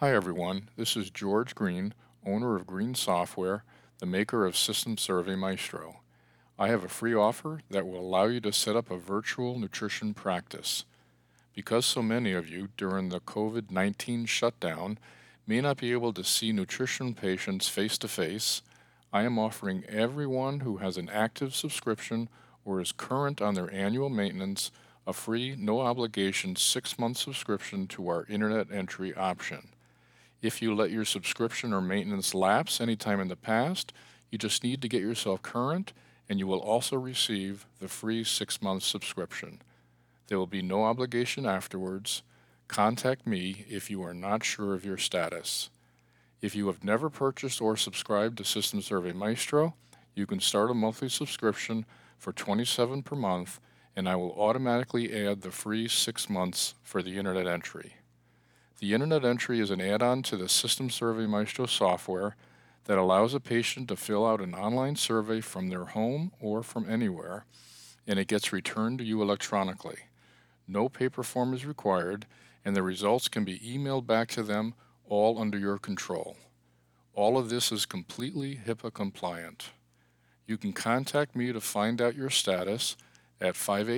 Hi everyone, this is George Green, owner of Green Software, the maker of System Survey Maestro. I have a free offer that will allow you to set up a virtual nutrition practice. Because so many of you during the COVID-19 shutdown may not be able to see nutrition patients face to face, I am offering everyone who has an active subscription or is current on their annual maintenance a free, no obligation 6-month subscription to our Internet entry option. If you let your subscription or maintenance lapse anytime in the past, you just need to get yourself current and you will also receive the free 6-month subscription. There will be no obligation afterwards. Contact me if you are not sure of your status. If you have never purchased or subscribed to System Survey Maestro, you can start a monthly subscription for $27 per month and I will automatically add the free 6 months for the Internet entry. The Internet entry is an add-on to the System Survey Maestro software that allows a patient to fill out an online survey from their home or from anywhere, and it gets returned to you electronically. No paper form is required, and the results can be emailed back to them, all under your control. All of this is completely HIPAA compliant. You can contact me to find out your status at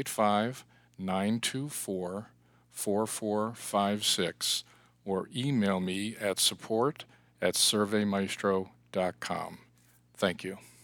585-924-4456 or email me at support@surveymaestro.com. Thank you.